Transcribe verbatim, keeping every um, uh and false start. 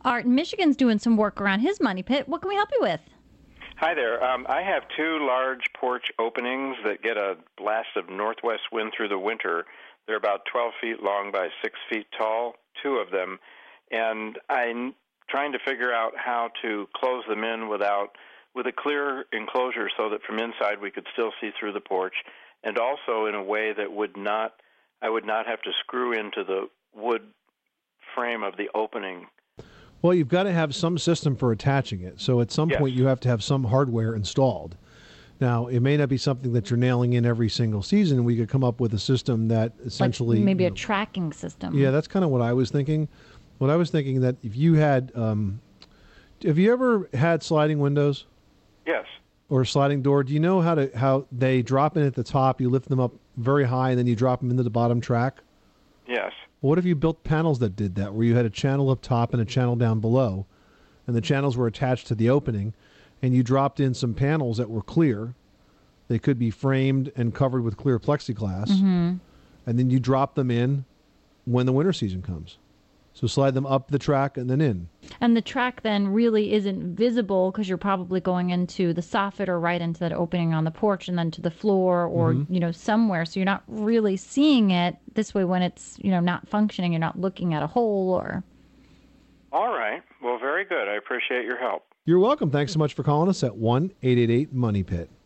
Art in Michigan's doing some work around his money pit. What can we help you with? Hi there. Um, I have two large porch openings that get a blast of northwest wind through the winter. They're about twelve feet long by six feet tall, two of them. And I'm trying to figure out how to close them in without with a clear enclosure so that from inside we could still see through the porch, and also in a way that would not I would not have to screw into the wood frame of the opening. Well, you've got to have some system for attaching it. So at some Yes. point you have to have some hardware installed. Now, it may not be something that you're nailing in every single season. We could come up with a system that essentially... Like maybe you a know, tracking system. Yeah, that's kind of what I was thinking. What I was thinking that if you had... Um, have you ever had sliding windows? Yes. Or a sliding door? Do you know how to how they drop in at the top, you lift them up very high, and then you drop them into the bottom track? Yes. What if you built panels that did that, where you had a channel up top and a channel down below, and the channels were attached to the opening, and you dropped in some panels that were clear? They could be framed and covered with clear plexiglass, Mm-hmm. and then you drop them in when the winter season comes. So slide them up the track and then in. And the track then really isn't visible because you're probably going into the soffit or right into that opening on the porch and then to the floor or, Mhm. you know, somewhere. So you're not really seeing it this way when it's, you know, not functioning. You're not looking at a hole or... All right. Well, very good. I appreciate your help. You're welcome. Thanks so much for calling us at one eight eight eight money pit.